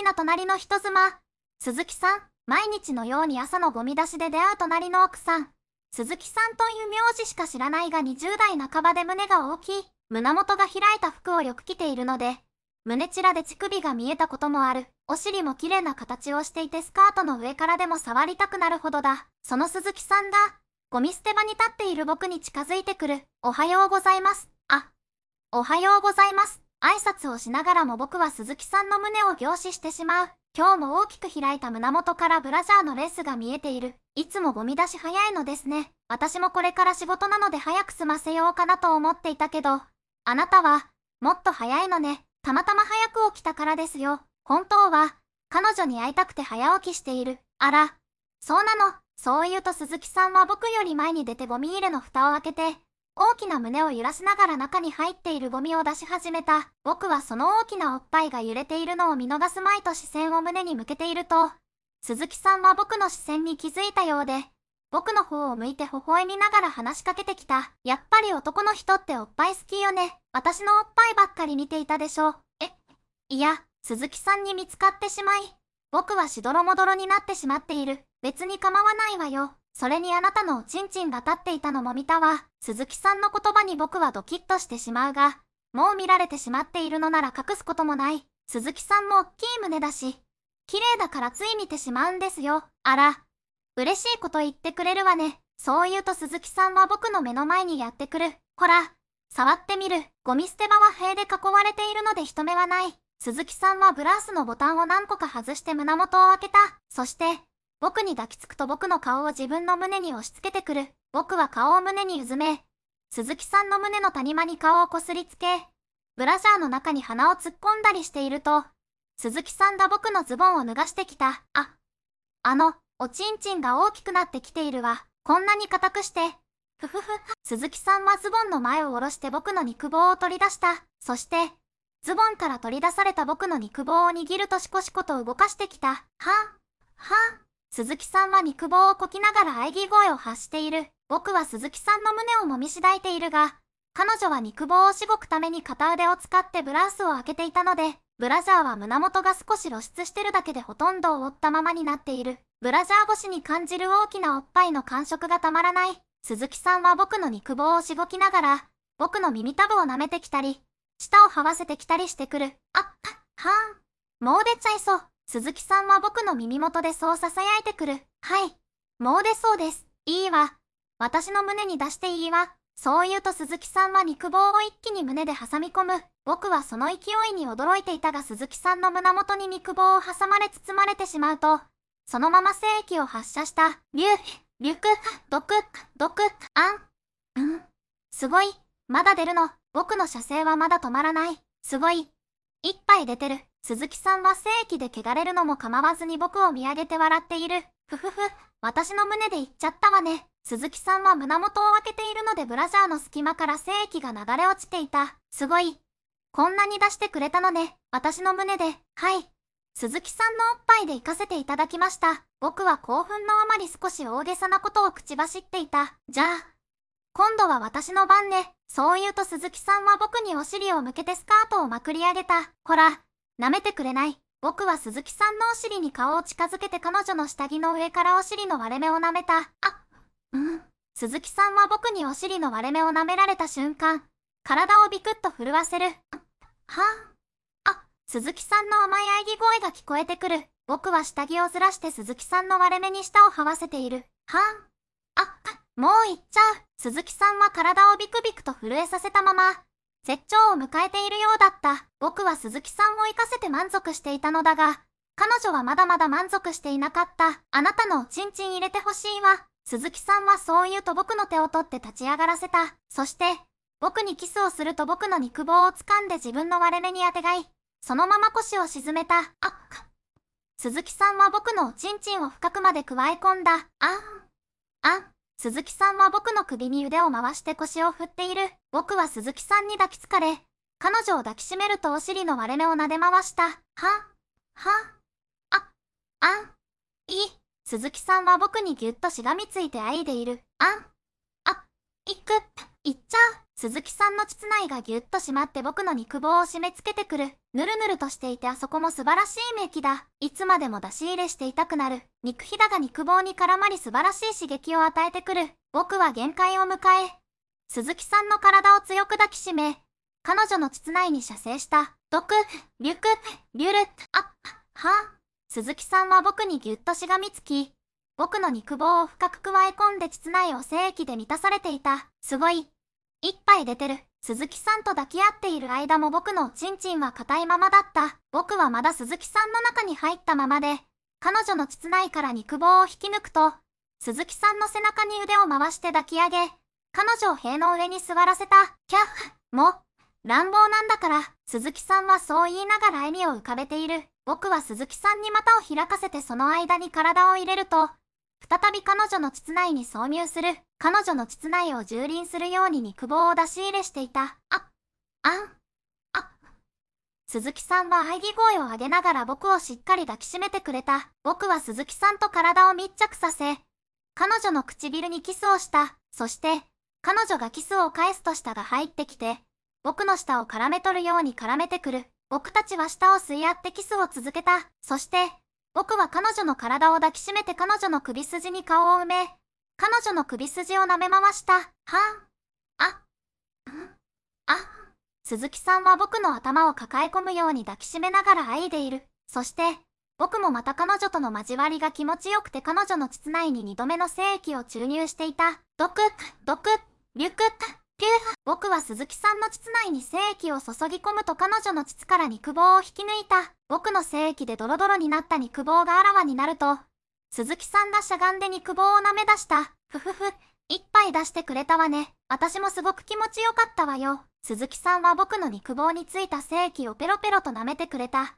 きな隣の人妻。鈴木さん、毎日のように朝のゴミ出しで出会う隣の奥さん。鈴木さんという名字しか知らないが20代半ばで胸が大きい。胸元が開いた服をよく着ているので、胸ちらで乳首が見えたこともある。お尻も綺麗な形をしていてスカートの上からでも触りたくなるほどだ。その鈴木さんが、ゴミ捨て場に立っている僕に近づいてくる。おはようございます。おはようございます。挨拶をしながらも僕は鈴木さんの胸を凝視してしまう。今日も大きく開いた胸元からブラジャーのレースが見えている。いつもゴミ出し早いのですね。私もこれから仕事なので早く済ませようかなと思っていたけど、あなたは、もっと早いのね。たまたま早く起きたからですよ。本当は、彼女に会いたくて早起きしている。あら、そうなの。そう言うと鈴木さんは僕より前に出てゴミ入れの蓋を開けて、大きな胸を揺らしながら中に入っているゴミを出し始めた。僕はその大きなおっぱいが揺れているのを見逃すまいと視線を胸に向けていると、鈴木さんは僕の視線に気づいたようで、僕の方を向いて微笑みながら話しかけてきた。やっぱり男の人っておっぱい好きよね。私のおっぱいばっかり見ていたでしょ。いや、鈴木さんに見つかってしまい、僕はしどろもどろになってしまっている。別に構わないわよ。それにあなたのおちんちんが立っていたのも見たわ。鈴木さんの言葉に僕はドキッとしてしまうが、もう見られてしまっているのなら隠すこともない。鈴木さんもおっきい胸だし、綺麗だからつい見てしまうんですよ。あら、嬉しいこと言ってくれるわね。そう言うと鈴木さんは僕の目の前にやってくる。ほら、触ってみる。ゴミ捨て場は塀で囲われているので人目はない。鈴木さんはブラウスのボタンを何個か外して胸元を開けた。そして、僕に抱きつくと僕の顔を自分の胸に押し付けてくる。僕は顔を胸にうずめ、鈴木さんの胸の谷間に顔をこすりつけ、ブラジャーの中に鼻を突っ込んだりしていると、鈴木さんが僕のズボンを脱がしてきた。おちんちんが大きくなってきているわ。こんなに硬くして。ふふふ。鈴木さんはズボンの前を下ろして僕の肉棒を取り出した。そして、ズボンから取り出された僕の肉棒を握るとシコシコと動かしてきた。はぁ。鈴木さんは肉棒をこきながら喘ぎ声を発している。僕は鈴木さんの胸をもみしだいているが、彼女は肉棒をしごくために片腕を使ってブラウスを開けていたので、ブラジャーは胸元が少し露出してるだけでほとんどを覆ったままになっている。ブラジャー越しに感じる大きなおっぱいの感触がたまらない。鈴木さんは僕の肉棒をしごきながら、僕の耳たぶを舐めてきたり、舌を這わせてきたりしてくる。もう出ちゃいそう。鈴木さんは僕の耳元でそう囁いてくる。はい。もう出そうです。いいわ。私の胸に出していいわ。そう言うと鈴木さんは肉棒を一気に胸で挟み込む。僕はその勢いに驚いていたが鈴木さんの胸元に肉棒を挟まれ包まれてしまうと、そのまま精液を発射した。リュク、ドク、すごい。まだ出るの。僕の射精はまだ止まらない。すごい。一杯出てる。鈴木さんは精液で汚れるのも構わずに僕を見上げて笑っている。ふふふ。私の胸で言っちゃったわね。鈴木さんは胸元を開けているのでブラジャーの隙間から精液が流れ落ちていた。すごい。こんなに出してくれたのね。私の胸で。はい。鈴木さんのおっぱいで行かせていただきました。僕は興奮のあまり少し大げさなことを口走っていた。じゃあ、今度は私の番ね。そう言うと鈴木さんは僕にお尻を向けてスカートをまくり上げた。ほら、舐めてくれない。僕は鈴木さんのお尻に顔を近づけて彼女の下着の上からお尻の割れ目を舐めた。鈴木さんは僕にお尻の割れ目を舐められた瞬間、体をビクッと震わせる。鈴木さんの甘い喘ぎ声が聞こえてくる。僕は下着をずらして鈴木さんの割れ目に舌を這わせている。もう行っちゃう。鈴木さんは体をビクビクと震えさせたまま、絶頂を迎えているようだった。僕は鈴木さんを生かせて満足していたのだが、彼女はまだまだ満足していなかった。あなたのおちんちん入れてほしいわ。鈴木さんはそう言うと僕の手を取って立ち上がらせた。そして、僕にキスをすると僕の肉棒を掴んで自分の割れ目にあてがい、そのまま腰を沈めた。鈴木さんは僕のおちんちんを深くまで加え込んだ。鈴木さんは僕の首に腕を回して腰を振っている。僕は鈴木さんに抱きつかれ、彼女を抱きしめるとお尻の割れ目を撫で回した。鈴木さんは僕にぎゅっとしがみついてあいでいる。行っちゃう。 鈴木さんの膣内がぎゅっと締まって僕の肉棒を締め付けてくる。ぬるぬるとしていてあそこも素晴らしいメキだ。いつまでも出し入れしていたくなる。肉ひだが肉棒に絡まり素晴らしい刺激を与えてくる。僕は限界を迎え、鈴木さんの体を強く抱きしめ、彼女の膣内に射精した。毒、リュク、リュル、は鈴木さんは僕にぎゅっとしがみつき、僕の肉棒を深く加え込んで膣内を精液で満たされていた。すごい。一杯出てる。鈴木さんと抱き合っている間も僕のおちんちんは硬いままだった。僕はまだ鈴木さんの中に入ったままで、彼女の膣内から肉棒を引き抜くと、鈴木さんの背中に腕を回して抱き上げ、彼女を塀の上に座らせた。キャッ、もう、乱暴なんだから、鈴木さんはそう言いながら笑みを浮かべている。僕は鈴木さんに股を開かせてその間に体を入れると、再び彼女の膣内に挿入する。彼女の膣内を蹂躙するように肉棒を出し入れしていた。鈴木さんは喘ぎ声を上げながら僕をしっかり抱きしめてくれた。僕は鈴木さんと体を密着させ、彼女の唇にキスをした。そして、彼女がキスを返すと舌が入ってきて、僕の舌を絡め取るように絡めてくる。僕たちは舌を吸い合ってキスを続けた。そして、僕は彼女の体を抱きしめて彼女の首筋に顔を埋め、彼女の首筋を舐め回した。鈴木さんは僕の頭を抱え込むように抱きしめながら喘いでいる。そして、僕もまた彼女との交わりが気持ちよくて彼女の膣内に2度目の精液を注入していた。リュク、ピュー。僕は鈴木さんの膣内に精液を注ぎ込むと彼女の膣から肉棒を引き抜いた。僕の精液でドロドロになった肉棒があらわになると、鈴木さんがしゃがんで肉棒を舐め出した。ふふふ、一杯出してくれたわね。私もすごく気持ちよかったわよ。鈴木さんは僕の肉棒についた精液をペロペロと舐めてくれた。